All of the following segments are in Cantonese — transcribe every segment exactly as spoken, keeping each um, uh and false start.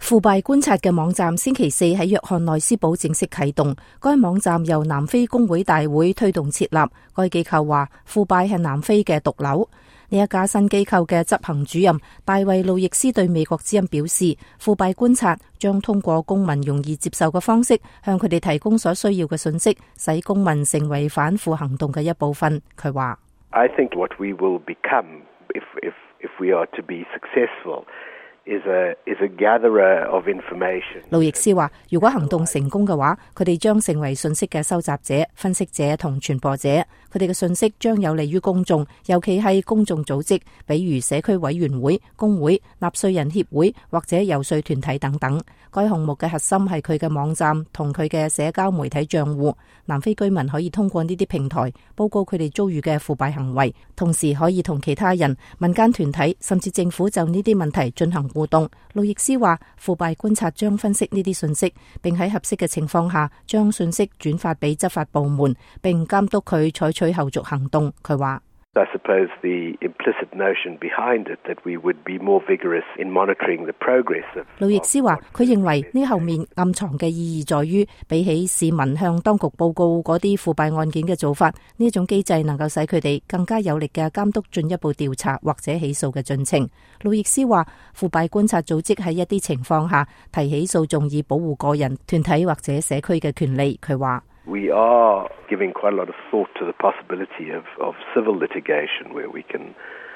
腐敗觀察嘅網站星期四喺約翰內斯堡正式啟動，該網站由南非工會大會推動設立。該機構話腐敗係南非嘅毒瘤。呢一家新機構嘅執行主任大衛路易斯對美國之音表示，腐敗觀察將通過公民容易接受嘅方式，向佢哋提供所需要嘅信息，使公民成為反腐行動嘅一部分。佢話 I think what we will become if if if we are to be successful is a is a gatherer of information。 路易斯話，如果行動成功嘅話，佢哋將成為信息嘅收集者、分析者同傳播者。佢哋嘅信息將有利於公眾，尤其係公眾組織，比如社區委員會、工會、納稅人協會或者遊說團體等等。該項目嘅核心係佢嘅網站同佢嘅社交媒體賬戶。南非居民可以通過呢啲平台報告佢哋遭遇嘅腐敗行為，同時可以同其他人、民間團體甚至政府就呢啲問題進行互動。路易斯話，腐敗觀察將分析呢啲信息，並喺合適嘅情況下將信息轉發俾執法部門，並監督佢採取後續行動。佢話 I suppose the implicit notion behind it that we would be more vigorous in monitoring the progress of。 路易斯話，佢認為呢後面暗藏嘅意義在於，比起市民向當局報告嗰啲腐敗案件嘅做法，呢一種機制能夠使佢哋更加有力嘅監督進一步調查或者起訴嘅進程。路易斯話，腐敗觀察組織喺一啲情況下提起訴訟以保護個人、團體或者社區嘅權利。佢話 We are giving quite a lot of thought to the possibility of, of civil litigation where we can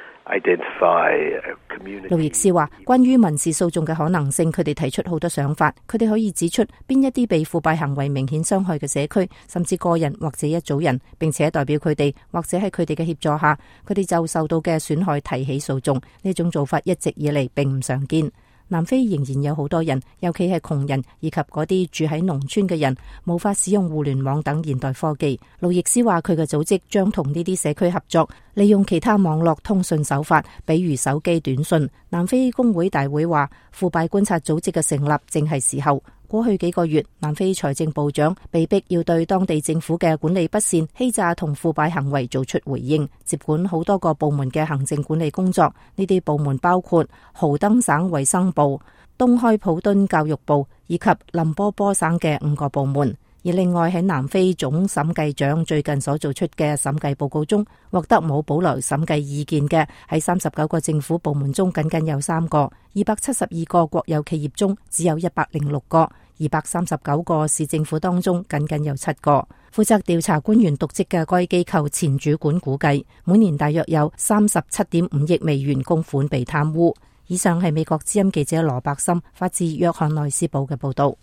identify a community。 路易斯話，關於民事訴訟嘅可能性，佢哋提出好多想法。佢哋可以指出邊一啲被腐敗行為明顯傷害嘅社區，甚至個人或者一組人，並且代表佢哋或者喺佢哋嘅協助下，佢哋就受到嘅損害提起訴訟。呢種做法一直以嚟並唔常見。南非仍然有好多人，尤其係窮人以及嗰啲住喺農村嘅人，無法使用互聯網等現代科技。路易斯話，佢嘅組織將同呢啲社區合作，利用其他網絡通訊手法，比如手機短訊。南非工會大會話，腐敗觀察組織嘅成立正係時候。過去幾個月，南非財政部長被逼要對當地政府嘅管理不善、欺詐同腐敗行為做出回應，接管好多個部門嘅行政管理工作。呢啲部門包括豪登省衛生部、東開普敦教育部以及林波波省嘅五個部門。而另外喺南非總審計長最近所做出嘅審計報告中，獲得冇保留審計意見嘅喺三十九個政府部門中僅僅有三個，二百七十二個國有企業中只有一百零六個，二百三十九個市政府當中僅僅有七個。負責調查官員瀆職嘅該機構前主管估計，每年大約有三十七點五億美元公款被貪污。以上係美國之音記者羅伯森發自約翰內斯堡嘅報道。